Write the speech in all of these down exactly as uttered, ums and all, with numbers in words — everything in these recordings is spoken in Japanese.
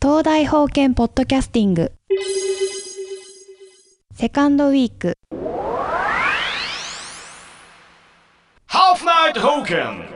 東大法研ポッドキャスティングセカンドウィークハーフナイト法研。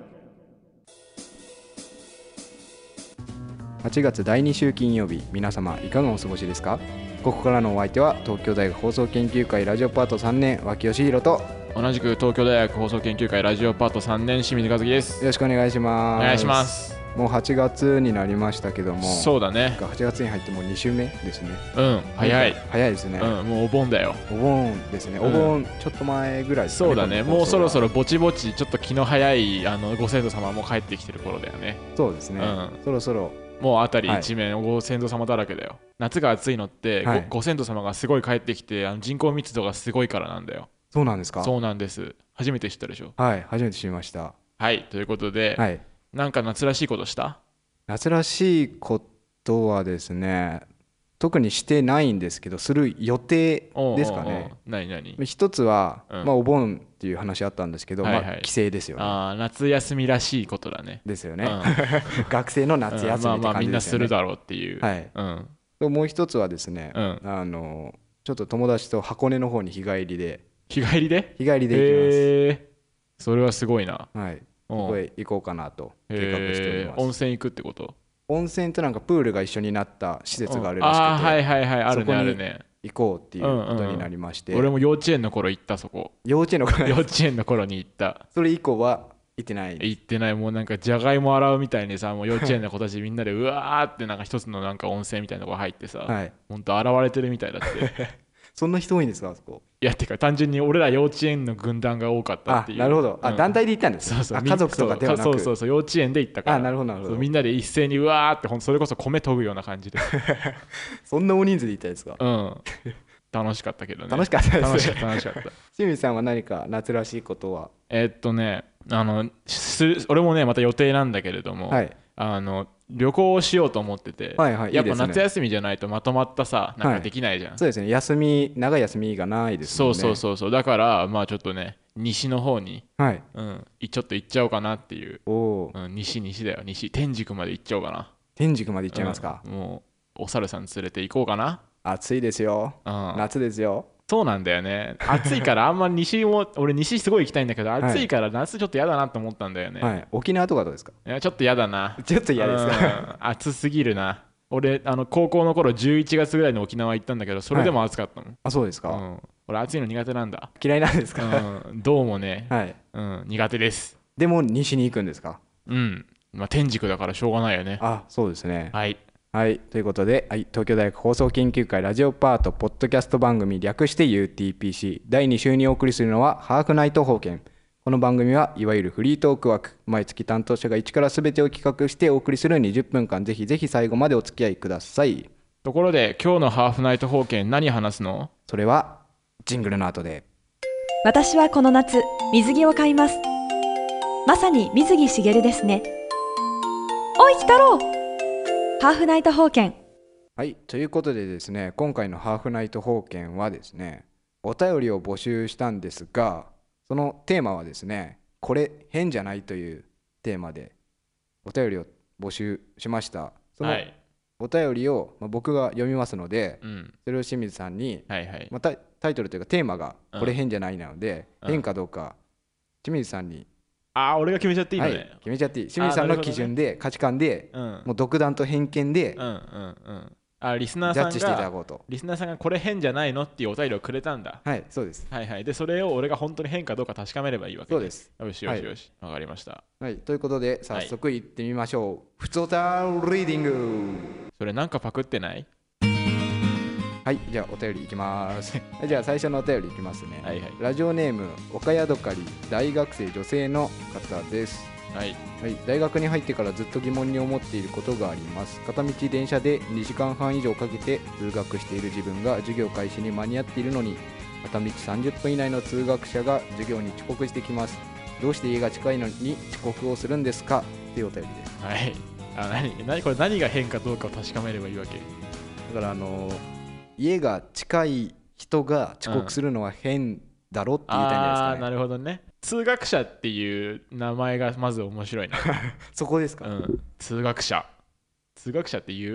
はちがつだいに週金曜日、皆様いかがお過ごしですか？ここからのお相手は東京大学放送研究会ラジオパートさんねん脇吉弘と、 同じく東京大学放送研究会ラジオパートさんねん清水和樹です。 よろしくお願いします。 お願いします。 もうはちがつになりましたけども、 そうだね。 はちがつに入ってもうに週目ですね。 うん早い早いですね、 うん、もうお盆だよ。 お盆ですね、お盆ちょっと前ぐらいですかね、 そうだね、もうそろそろぼちぼちちょっと気の早いあのご先祖様も帰ってきてる頃だよね。 そうですね、うん、そろそろもうあたり一面ご先祖様だらけだよ。夏が暑いのって、はい、ご, ご先祖様がすごい帰ってきて、あの人口密度がすごいからなんだよ。 そうなんですか？ そうなんです。初めて知ったでしょ？ はい、初めて知りました。 はい、ということで、はい、なんか夏らしいことした？ 夏らしいことはですね、特にしてないんですけど、する予定ですかね。おうおうおう、 何何？ 一つは、うんまあ、お盆っていう話あったんですけど、はいはい、まあ、帰省ですよね。 あ、夏休みらしいことだね。 ですよね、うん、学生の夏休みって感じですよね、うん、まあまあみんなするだろうっていう、 はい、うん、もう一つはですね、うん、あのちょっと友達と箱根の方に日帰りで日帰りで日帰りで行きます。 へー、それはすごいな。 はい、ここへ行こうかなと計画しております。 温泉行くってこと？ 温泉となんかプールが一緒になった施設があるらしくて、 あ、はいはいはい、あるねあるね。 行こうっていうことになりまして、うんうんうん、俺も幼稚園の頃行った。そこ幼稚園の頃幼稚園の頃に行った。それ以降は行ってない？ 行ってない。もうなんかじゃがいも洗うみたいにさ、もう幼稚園の子たちみんなでうわーってなんか一つのなんか温泉みたいなとこ入ってさ、はい、ほんと洗われてるみたいだってそんな人多いんですかあそこ？ いやてか単純に俺ら幼稚園の軍団が多かったっていう。 あ、なるほど、あ、うん、団体で行ったんです。 そうそう、 あ、家族とかではなく、 そうそうそう、幼稚園で行ったから。 あ、なるほどなるほど。 みんなで一斉にうわーって、ほんとそれこそ米研ぐような感じでそんな大人数で行ったんですか？ うん、楽しかったけどね。 楽しかったです。 楽しかった楽しかった清水さんは何か夏らしいことは？ えー、っとねあのす俺もねまた予定なんだけれども、はい、あの旅行をしようと思ってて、はいはい、やっぱ夏休みじゃないとまとまったさなんかできないじゃん、はい、 そうですね、休み長い休みがないですもんね。 そうそうそうそう、だからまあちょっとね西の方に、はいうん、ちょっと行っちゃおうかなっていう。お、うん、西西だよ、西天竺まで行っちゃおうかな。 天竺まで行っちゃいますか？ うん、もうお猿さん連れて行こうかな。 暑いですよ、うん、夏ですよ。 そうなんだよね、暑いからあんま西も俺西すごい行きたいんだけど、暑いから夏ちょっと嫌だなと思ったんだよね、はい、 沖縄とかどうですか？ いやちょっと嫌だな。 ちょっと嫌ですか？ 暑すぎるな。俺あの高校の頃じゅういちがつぐらいに沖縄行ったんだけど、それでも暑かったもん、はい、 あ、そうですか、うん、 俺暑いの苦手なんだ。 嫌いなんですか？ うん、どうもね、はいうん、苦手です。 でも西に行くんですか？ うん、まあ、天竺だからしょうがないよね。 あ、そうですね。 はいはい、ということで、はい、東京大学放送研究会ラジオパートポッドキャスト番組略して ユーティーピーシー だいに週にお送りするのはハーフナイト法研。この番組はいわゆるフリートーク枠、毎月担当者が一から全てを企画してお送りするにじゅっぷんかん、ぜひぜひ最後までお付き合いください。 ところで今日のハーフナイト法研何話すの？ それはジングルの後で。 私はこの夏水着を買います。まさに水木しげるですね。おい鬼太郎、ハーフナイト法研。 はい、ということでですね、今回のハーフナイト法研はですね、お便りを募集したんですが、そのテーマはですね、これ変じゃないというテーマでお便りを募集しました。そのお便りを僕が読みますので、はい、それを清水さんに、はいはいまあ、タイトルというかテーマがこれ変じゃないなので、うん、変かどうか清水さんに、 あー俺が決めちゃっていいのね、はい、 決めちゃっていい。清水さんの基準で、ね、価値観で、うん、もう独断と偏見で、 うんうんうん、あリスナーさんがジャッジしていただこうと。 リスナーさんがこれ変じゃないのっていうお便りをくれたんだ。 はい、そうです。 はいはい。でそれを俺が本当に変かどうか確かめればいいわけ、ね、 そうです。 よしよしよし、わ、はい、かりました。 はい、ということで早速いってみましょう、はい、ふつおたリーディング。 それなんかパクってない？ はい、じゃあお便りいきますじゃあ最初のお便りいきますね。はいはい。ラジオネーム岡ヤドカリ、大学生女性の方です。はい、はい、大学に入ってからずっと疑問に思っていることがあります。片道電車でにじかんはん以上かけて通学している自分が授業開始に間に合っているのに、片道さんじゅっぷん以内の通学者が授業に遅刻してきます。どうして家が近いのに遅刻をするんですかっていうお便りです。 はい。あ、何、何これ何が変かどうかを確かめればいいわけ？ だからあの家が近い人が遅刻するのは変だろって言いたいんじゃないですかね、うん、あーなるほどね。通学者っていう名前がまず面白いなそこですか、 うん、通学者通学者って言う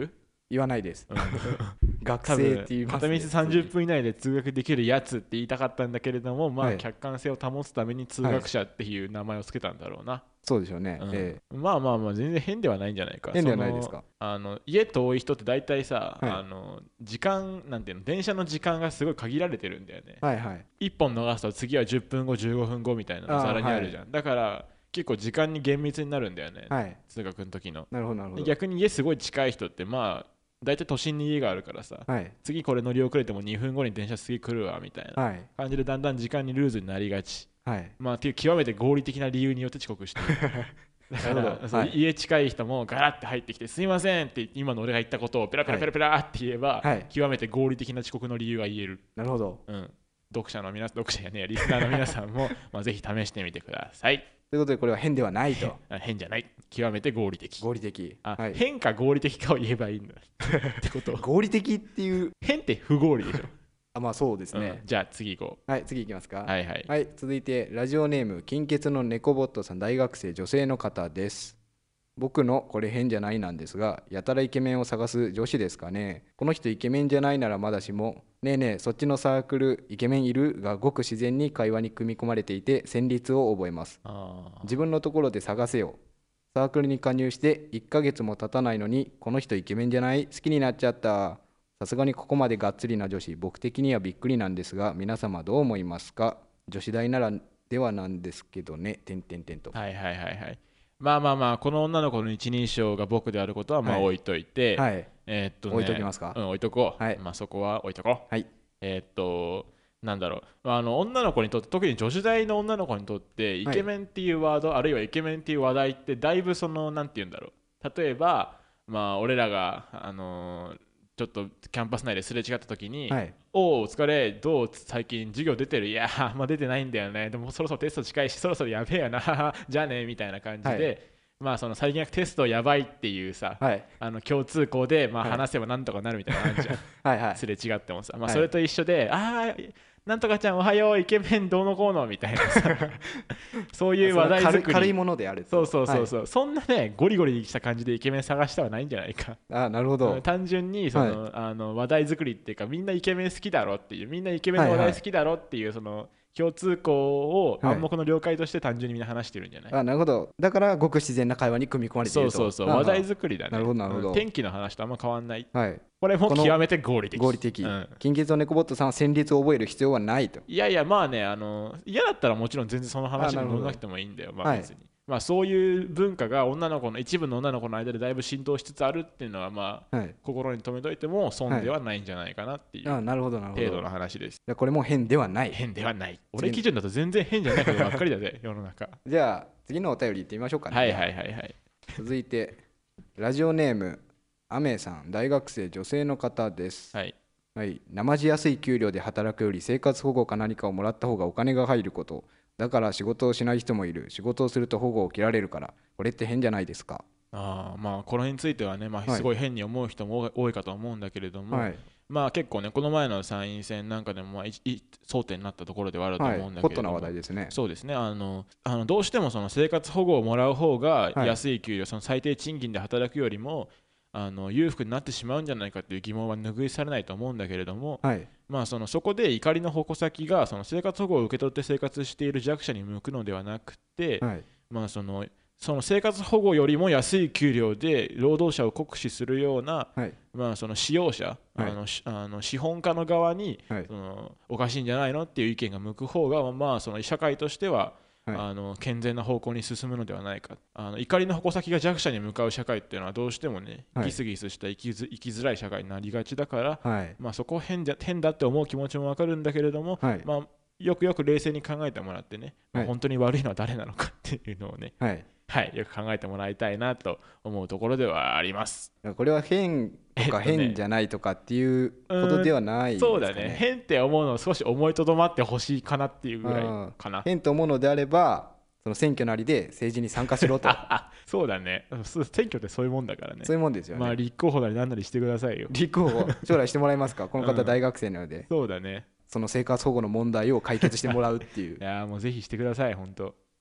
言わないです、うん、学生って言います、ね、 片道さんじゅっぷん以内で通学できるやつって言いたかったんだけれども、まあ、はい、客観性を保つために通学者っていう名前をつけたんだろうな、はい、 そうでしょうね、 うんええ、 まあまあまあ全然変ではないんじゃないか。 変ではないですか。 あの家遠い人って大体さ、はい、あの時間なんていうの、電車の時間がすごい限られてるんだよね、 はいはい、 いっぽん逃すと次はじゅっぷんごじゅうごふんごみたいなのざらにあるじゃん、はい、だから結構時間に厳密になるんだよね、はい、通学の時の。 なるほどなるほど。 逆に家すごい近い人ってまあ大体都心に家があるからさ、はい、次これ乗り遅れてもにふんごに電車次来るわみたいな感じでだんだん時間にルーズになりがち、はい、まあっていう極めて合理的な理由によって遅刻してるだからそう、はい、家近い人もガラッて入ってきてすいませんって今の俺が言ったことをペラペラペラペラって言えば、はい、極めて合理的な遅刻の理由が言える。 なるほど、 うん、読者の皆読者やねリスナーの皆さんもまあぜひ試してみてください。 ということでこれは変ではないと。 変じゃない、極めて合理的。 合理的。 あ、はい、変か合理的かを言えばいいんだってこと。 合理的っていう変って不合理でしょ。 あ、まあそうですね、 うん、じゃあ次行こう。はい、次行きますか。 はいはい、 はい、続いてラジオネーム金欠の猫ボットさん、大学生女性の方です。僕のこれ変じゃないなんですが、やたらイケメンを探す女子ですかね。この人イケメンじゃないならまだしも、ねえねえそっちのサークルイケメンいるがごく自然に会話に組み込まれていて旋律を覚えます。自分のところで探せよ。サークルに加入していっかげつも経たないのにこの人イケメンじゃない、好きになっちゃった。さすがにここまでがっつりな女子、僕的にはびっくりなんですが、皆様どう思いますか。女子大ならではなんですけどね。てんてんてんと。 はいはいはいはい。まあまあまあこの女の子の一人称が僕であることはまあ置いといて、はいはい、えー、っとね、 置いときますか。 うん、置いとこう、はい、まあそこは置いとこう、はい、えー、っとなんだろう、あの女の子にとって、特に女子大の女の子にとってイケメンっていうワード、はい、あるいはイケメンっていう話題ってだいぶそのなんて言うんだろう、例えばまあ俺らがあのーちょっとキャンパス内ですれ違った時に、はい、おお疲れどう最近授業出てる、いやあんま出てないんだよね、でもそろそろテスト近いしそろそろやべえよなじゃあねみたいな感じで、はい、まあその最近テストやばいっていうさ、はい、あの共通項でまあ話せばなんとかなるみたいな感じじゃんはいはい、すれ違ってもさ、まあ、それと一緒で、はい、ああなんとかちゃんおはようイケメンどうのこうのみたいなさそういう話題作り、 軽いものである。 そうそうそうそう、はい、そんなねゴリゴリした感じでイケメン探してはないんじゃないか。 あ、なるほど。 単純にその、はい、あの話題作りっていうか、みんなイケメン好きだろっていう、みんなイケメンの話題好きだろっていう、はいはい、その共通項を暗黙の了解として単純にみんな話してるんじゃない、 はい、あ、なるほど。だからごく自然な会話に組み込まれていると。 そうそうそう、話題作りだね。 なるほどなるほど、 うん、天気の話とあんま変わんない、はい、これも極めて合理的。 合理的、 うん、 金欠の猫ボットさんは旋律を覚える必要はないと。 いやいや、まあね、あの嫌だったらもちろん全然その話に乗らなくてもいいんだよ。まあ別に、はい、まあ、そういう文化が女の子の一部の女の子の間でだいぶ浸透しつつあるっていうのは、まあ、はい、心に留めといても損ではないんじゃないかなっていう程度の話です。 これも変ではない。 変ではない。俺基準だと全然変じゃないことばっかりだぜ世の中。 じゃあ次のお便りいってみましょうかね。 はいはいはいはい。 続いてラジオネームアメさん、大学生女性の方です。はい、はい、生地安い給料で働くより生活保護か何かをもらった方がお金が入ること、だから仕事をしない人もいる、仕事をすると保護を切られるから、これって変じゃないですか。 あ、まあこの辺についてはね、まあ、すごい変に思う人も多いかと思うんだけれども、はい、まあ結構ねこの前の参院選なんかでもまあ争点になったところではあると思うんだけれども、はい、 ホットな話題ですね。 そうですね、あのあのどうしてもその生活保護をもらう方が安い給料、はい、その最低賃金で働くよりもあの裕福になってしまうんじゃないかという疑問は拭い去れないと思うんだけれども、はい、まあ、そのそこで怒りの矛先がその生活保護を受け取って生活している弱者に向くのではなくて、はい、まあ、そのその生活保護よりも安い給料で労働者を酷使するような、はい、まあ、その使用者、はい、あのあの資本家の側に、はい、そのおかしいんじゃないのっていう意見が向く方が、まあ、その社会としてははい、あの健全な方向に進むのではないか。あの怒りの矛先が弱者に向かう社会っていうのはどうしてもね、はい、ギスギスした生きづ、生きづらい社会になりがちだから、はい、まあ、そこを変だ、変だって思う気持ちも分かるんだけれども、はい、まあ、よくよく冷静に考えてもらってね、はい、まあ、本当に悪いのは誰なのかっていうのをね、はいはい、よく考えてもらいたいなと思うところではあります。 これは変とか変じゃないとかっていうことではないですかね。 そうだね、変って思うのを少し思いとどまってほしいかなっていうぐらいかな。 変と思うのであればその選挙なりで政治に参加しろとそうだね、選挙ってそういうもんだからね。 そういうもんですよね。 まあ立候補なり何なりしてくださいよ。 立候補将来してもらえますかこの方大学生なので、うん、 そうだね、 その生活保護の問題を解決してもらうっていういやもうぜひしてください本当。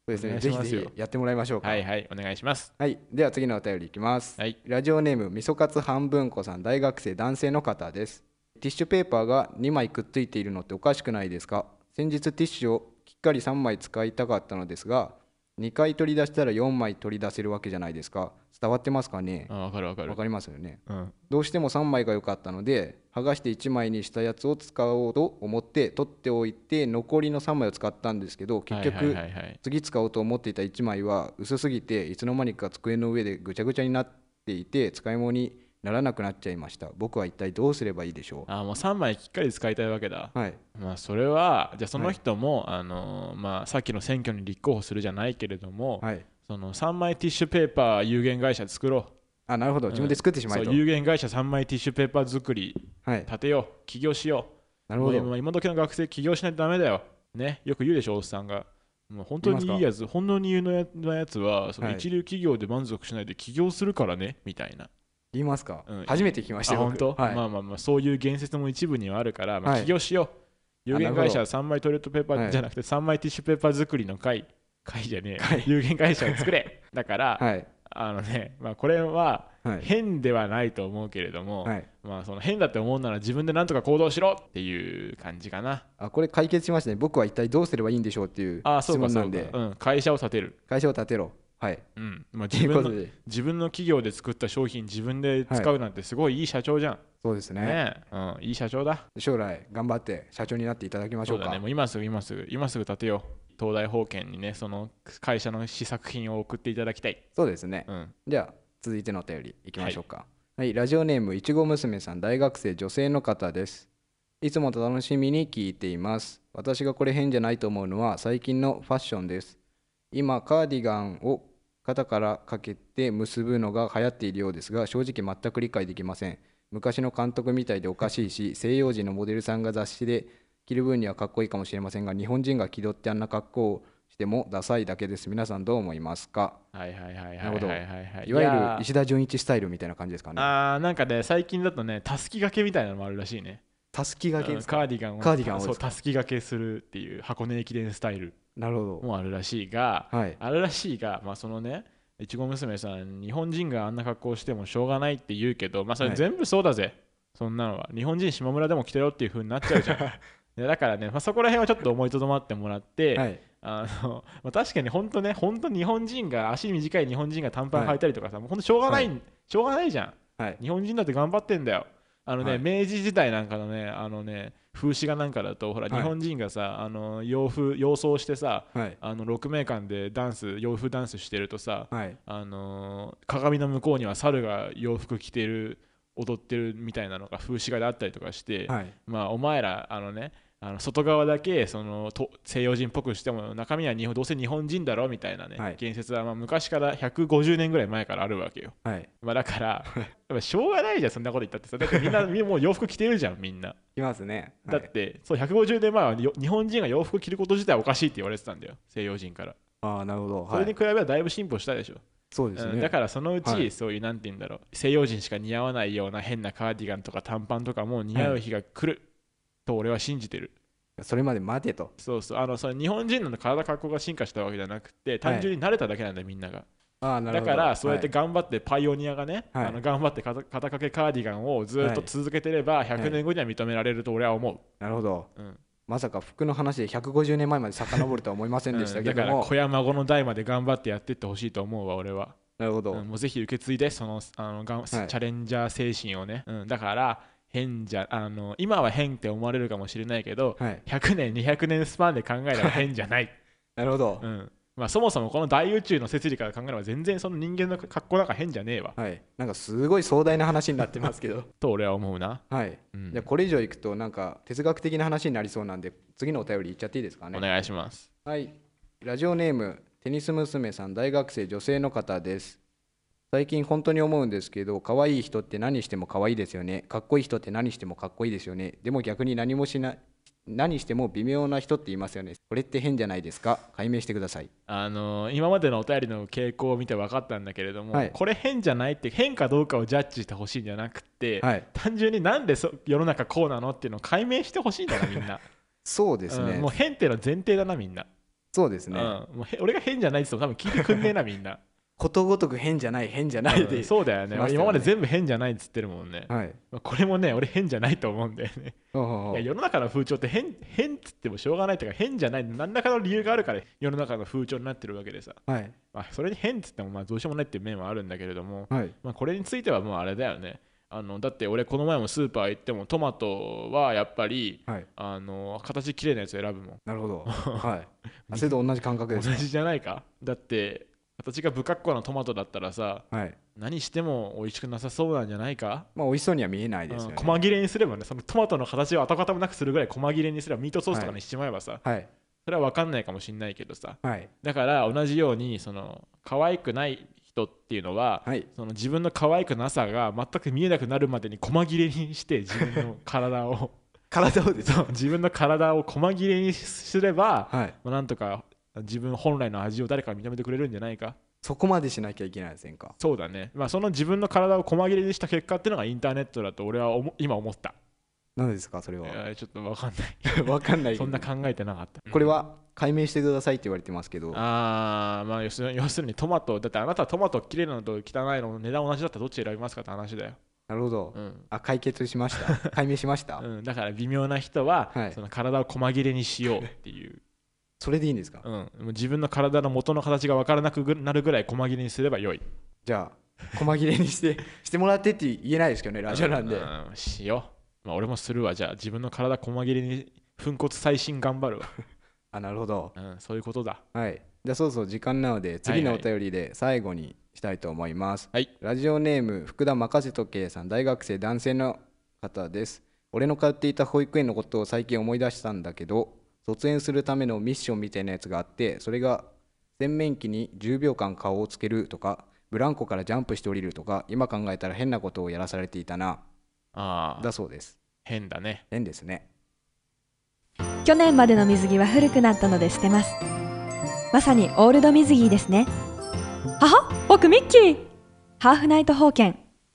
そうですね、ぜひぜひやってもらいましょうか。 はいはい、お願いします。 はい、では次のお便りいきます。はい、ラジオネームみそかつ半分子さん、大学生男性の方です。ティッシュペーパーがにまいくっついているのっておかしくないですか？先日ティッシュをきっかりさんまい使いたかったのですが、にかい取り出したらよんまい取り出せるわけじゃないですか。伝わってますかね？ あ、わかるわかる。 わかりますよね、 うん、 どうしてもさんまいが良かったので剥がしていちまいにしたやつを使おうと思って取っておいて、残りのさんまいを使ったんですけど、結局次使おうと思っていたいちまいは薄すぎていつの間にか机の上でぐちゃぐちゃになっていて使い物にならなくなっちゃいました。僕は一体どうすればいいでしょう？ あ、もうさんまいきっかり使いたいわけだ。 はい。 まあそれはじゃあその人も、はい、あのまあさっきの選挙に立候補するじゃないけれども、はい、そのさんまいティッシュペーパー有限会社作ろう。 あ、なるほど、自分で作ってしまえと、 うん、そう有限会社さんまいティッシュペーパー作り立てよう、はい、起業しよう。 なるほど。 今, 今時の学生起業しないとダメだよね。よく言うでしょおっさんが。もう本当にいいやつ、本当に有能なやつはその一流企業で満足しないで起業するからね、みたいな。 言いますか、うん、初めて聞きましたよ。 本当、はい、まあまあまあそういう言説も一部にはあるから、まあ、起業しよう、はい、有限会社さんまいトイレットペーパーじゃなくてさんまいティッシュペーパー作りの会会じゃねえ、はい、有限会社を作れだから、はい、あのね、まあ、これは変ではないと思うけれども、はい、まあ、その変だって思うなら自分で何とか行動しろっていう感じかな。 あ、これ解決しましたね。僕は一体どうすればいいんでしょうっていう質問なんで。 あ、そうかそうか、うん、会社を立てる。 会社を立てろ。はい、 うん、まあ、自分の自分の企業で作った商品自分で使うなんてすごいいい社長じゃん、はい、 そうです ね, ね、うん、いい社長だ。 将来頑張って社長になっていただきましょうか。 そうだね、もう今すぐ今すぐ今すぐ立てよう。東大保険にね、その会社の試作品を送っていただきたい。 そうですね、うん、じゃあ続いてのお便りいきましょうか。はい、はい、ラジオネームいちご娘さん、大学生女性の方です。いつも楽しみに聞いています。私がこれ変じゃないと思うのは最近のファッションです。今カーディガンを肩からかけて結ぶのが流行っているようですが、正直全く理解できません。昔の監督みたいでおかしいし、西洋人のモデルさんが雑誌で着る分にはかっこいいかもしれませんが、日本人が気取ってあんな格好をしてもダサいだけです。皆さんどう思いますか？ はいはいはいはいなるほど。いわゆる石田純一スタイルみたいな感じですかね。 あー、なんかね、最近だとね、たすき掛けみたいなのもあるらしいね。 たすき掛けですか？ カーディガンをカーディガンをそうたすき掛けするっていう箱根駅伝スタイルもあるらしいが、はい、あるらしいが、まあそのね、いちご娘さん、日本人があんな格好してもしょうがないって言うけど、まあそれ全部そうだぜ、はい、そんなのは日本人下村でも着てろっていう風になっちゃうじゃんだからね、まあ、そこら辺はちょっと思いとどまってもらって、はい、あのまあ、確かに本当ね、本当日本人が足短い日本人が短パン履いたりとかさ、はい、もう本当しょうがない、はい、しょうがないじゃん、はい、日本人だって頑張ってんだよ。あのね、はい、明治時代なんかのね、あのね、風刺画なんかだと、ほら、はい、日本人がさ、あの洋風洋装してさ、はい、あのろくめいかんでダンス洋風ダンスしてるとさ、はい、あの鏡の向こうには猿が洋服着てる踊ってるみたいなのが風刺画であったりとかして、はい、まあお前らあのね、あの外側だけそのと西洋人っぽくしても中身は日本どうせ日本人だろみたいなね、はい、言説はまあ昔からひゃくごじゅうねんぐらい前からあるわけよ、はい、まあ、だからやっぱしょうがないじゃん、そんなこと言ったってさ。だってみんなもう洋服着てるじゃん、みんな。 いますね、 はい、だってそうひゃくごじゅうねんまえは日本人が洋服着ること自体おかしいって言われてたんだよ、西洋人から。 ああ、なるほど、はい、 それに比べればだいぶ進歩したでしょ。 そうですね、うん、 だからそのうち、はい、そういうなんて言うんだろう、西洋人しか似合わないような変なカーディガンとか短パンとかも似合う日が来る、はい、と俺は信じてる。 それまで待てと。 そうそう、あのそれ日本人の体格好が進化したわけじゃなくて、単純に慣れただけなんだよ、みんなが。あ、なるほど。だからそうやって頑張ってパイオニアがね、はい、あの頑張って肩掛けカーディガンをずっと続けてればひゃくねんごには認められると俺は思う、はい、 なるほど、うん、まさか服の話でひゃくごじゅうねんまえまで遡るとは思いませんでしたけども、うん、 だから子や孫の代まで頑張ってやっていってほしいと思うわ、俺は。 なるほど、 うん、もうぜひ受け継いでそのあのがん、はい、チャレンジャー精神をね、うん、だから変じゃあの今は変って思われるかもしれないけど、はい、ひゃくねんにひゃくねんスパンで考えれば変じゃないなるほど、 うん、まあ、そもそもこの大宇宙の摂理から考えれば全然その人間の格好なんか変じゃねえわ、 はい、なんかすごい壮大な話になってますけどと俺は思うな。 はい、うん、じゃあこれ以上いくとなんか哲学的な話になりそうなんで次のお便りいっちゃっていいですかね。 お願いします。 はい、ラジオネームテニス娘さん、大学生女性の方です。最近本当に思うんですけど、可愛い人って何しても可愛いですよね。かっこいい人って何してもかっこいいですよね。でも逆に何もしない何しても微妙な人って言いますよね。これって変じゃないですか？解明してください。 あのー、今までのお便りの傾向を見て分かったんだけれども、はい、これ変じゃないって変かどうかをジャッジしてほしいんじゃなくて、はい、単純になんでそ世の中こうなのっていうのを解明してほしいんだなみんなそうですね、 うん、もう変っていうのは前提だなみんな。 そうですね、 うん、もう俺が変じゃないって言っても多分聞いてくんねえなみんなことごとく変じゃない変じゃないで、 うん、そうだよね、俺今まで全部変じゃないって言ってるもんね、 はい、 これもね俺変じゃないと思うんだよねいや世の中の風潮って変変っつってもしょうがないというか変じゃない何らかの理由があるから世の中の風潮になってるわけでさ、はいまあ、それに変っつってもまあどうしようもないっていう面はあるんだけれども、はいまあ、これについてはもうあれだよね、あのだって俺この前もスーパー行ってもトマトはやっぱり、はい、あの形きれいなやつ選ぶもん。 なるほどはいそれと同じ感覚ですか。 同じじゃないか。だって形が不格好なトマトだったらさ、はい、何しても美味しくなさそうなんじゃないか。 まあ美味しそうには見えないですよね、 うん、細切れにすればね、そのトマトの形を跡形もなくするぐらい細切れにすればミートソースとかにしちまえばさ、はいはい、それは分かんないかもしんないけどさ、はい、だから同じようにその可愛くない人っていうのは、はい、その自分の可愛くなさが全く見えなくなるまでに細切れにして自分の体を体をです自分の体を細切れにすれば、はい、まあ、なんとか自分本来の味を誰かが認めてくれるんじゃないか。 そこまでしなきゃいけないですか。 そうだね、まあ、その自分の体を細切れにした結果っていうのがインターネットだと俺はおも今思った。 何ですかそれは。 ちょっと分かんない分かんないそんな考えてなかった。 これは解明してくださいって言われてますけど、 あまあ要するに、要するにトマトだってあなたはトマトきれいなのと汚いの値段同じだったらどっち選びますかって話だよ。 なるほど、うん、あ解決しました解明しました、 うん、だから微妙な人は、はい、その体を細切れにしようっていうそれでいいんですか。 うん、もう自分の体の元の形が分からなくなるぐらい細切れにすればよい。 じゃあ細切れにしてしてもらってって言えないですけどねラジオなんで、うんうん、しよう、まあ、俺もするわ。じゃあ自分の体細切れに粉骨再新頑張るわあなるほど、 うん、そういうことだ。 はい、じゃあそうそう時間なので次のお便りで最後にしたいと思います、はいはい、ラジオネーム福田任せとけさん、大学生男性の方です。俺の通っていた保育園のことを最近思い出したんだけど、卒園するためのミッションみたいなやつがあって、それが洗面器にじゅうびょうかん顔をつけるとか、ブランコからジャンプして降りるとか、今考えたら変なことをやらされていたなあだそうです。 変だね。 変ですね。 去年までの水着は古くなったので捨てます。まさにオールド水着ですね。はは、僕ミッキー。ハーフナイト冒険。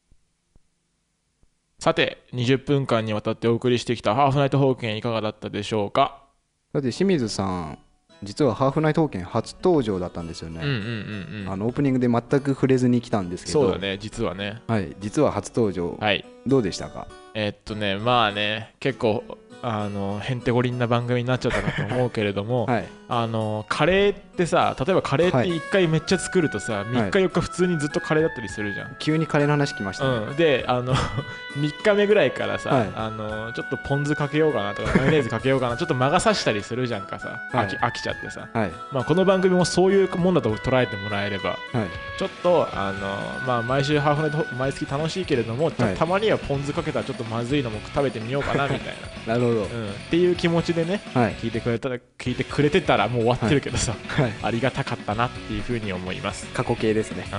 さてにじゅっぷんかんにわたってお送りしてきたハーフナイト冒険いかがだったでしょうか。 だって清水さん実はハーフナイト冒険初登場だったんですよね。 うんうんうんうん、 あのオープニングで全く触れずに来たんですけど。 そうだね、実はね。 はい、実は初登場。はい、どうでしたか。 えー、っとねまあね結構あのへんてこりんな番組になっちゃったなと思うけれども、はい、あのカレーってさ、例えばカレーっていっかいめっちゃ作るとさ、はい、みっかよっか普通にずっとカレーだったりするじゃん。 急にカレーの話きましたね、 うん、であのみっかめぐらいからさ、はい、あのちょっとポン酢かけようかなとかマヨネーズかけようかなちょっと魔が差したりするじゃんかさ、はい、飽き、飽きちゃってさ、はい、まあ、この番組もそういうもんだと捉えてもらえれば、はい、ちょっとあの、まあ、毎週ハーフナイト毎月楽しいけれども、はい、たまにはポン酢かけたらちょっとまずいのも食べてみようかなみたいななるほど、うん、 っていう気持ちでね、はい、聞いてくれたら聞いてくれてたらもう終わってるけどさ、はいはい、ありがたかったなっていうふうに思います。 過去形ですね、うん、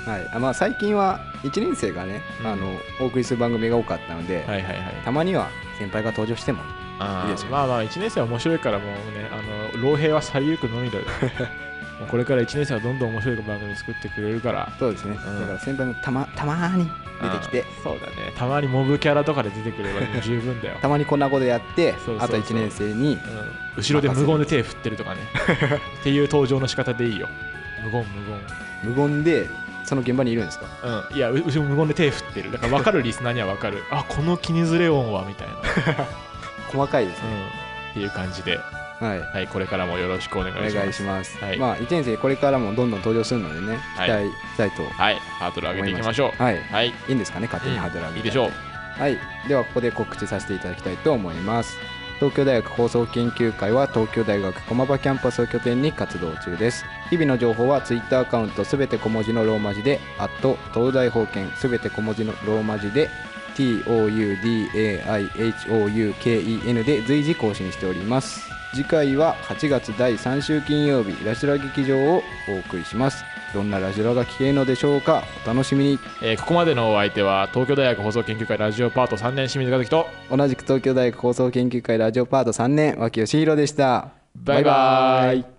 はい、あまあ、最近はいちねん生がね、うん、あのお送りする番組が多かったので、はいはいはい、たまには先輩が登場してもいいですよね。 まあまあいちねん生は面白いからもうね、あの老兵は去りゆくのみだよもうこれからいちねん生はどんどん面白い番組作ってくれるから。 そうですね、うん、だから先輩もたまたまに出てきて、 そうだね、たまにモブキャラとかで出てくれば十分だよたまにこんなことやってそうそうそう、あといちねん生に、うん、 後ろで無言で手振ってるとかねっていう登場の仕方でいいよ。無言無言無言でその現場にいるんですか。 うん、いや後ろ無言で手振ってる。だから分かるリスナーには分かるあこの気にずれ音はみたいな細かいですね、うん、 っていう感じで、はいはい、これからもよろしくお願いします。 お願いします、はい、まあ、いちねん生これからもどんどん登場するのでね、期待したいと、 はい、はい、ハードル上げていきましょう。はい、はい、いいんですかね、勝手にハードル上げて、 うん、いいでしょう。 はい、ではここで告知させていただきたいと思います。東京大学放送研究会は東京大学駒場キャンパスを拠点に活動中です。日々の情報はツイッターアカウントすべて小文字のローマ字でアット東大保険すべて小文字のローマ字で トゥーダイホーケン で随時更新しております。次回ははちがつだいさん週金曜日ラジラ劇場をお送りします。どんなラジラが聞けるのでしょうか。お楽しみに。 えー、ここまでのお相手は東京大学放送研究会ラジオパートさんねん清水和樹と、 同じく東京大学放送研究会ラジオパートさんねん脇義弘でした。 バイバイ。